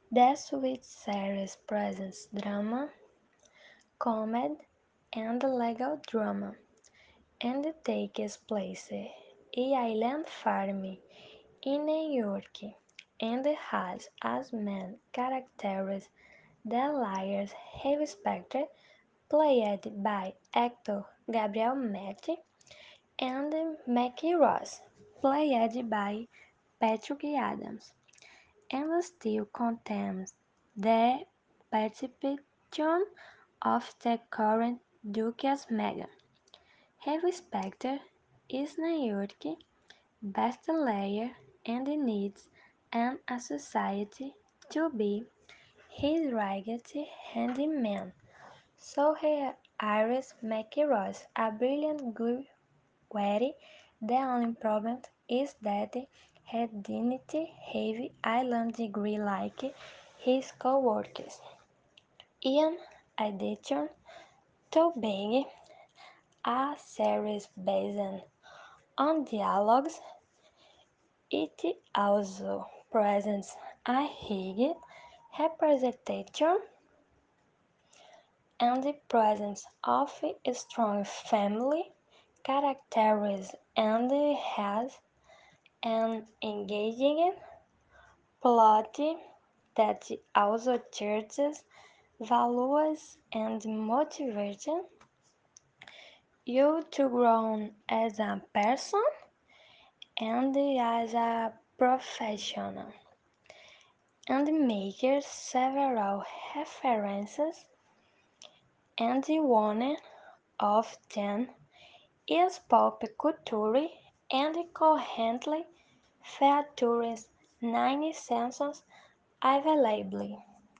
The sweet series presents drama, comedy, and legal drama, and takes place in Island Farm in New York, and has as main characters the liars Heavy Specter, played by actor Gabriel Maté, and Mackie Ross, played by Patrick Adams, and still contains the participation of the current Duchess Meghan. Heavy Specter is New York bestseller and needs an society to be his right-hand man. So he hires Mackie Ross, a brilliant Guerre. The only problem is that he didn't have island degree like his co-workers. In addition to being a series based on dialogues, it also presents a high representation and the presence of strong family characters and has an engaging plot that also teaches values and motivates you to grow as a person and as a professional, and makes several references, and one of them is pop culture and currently features 9 seasons available.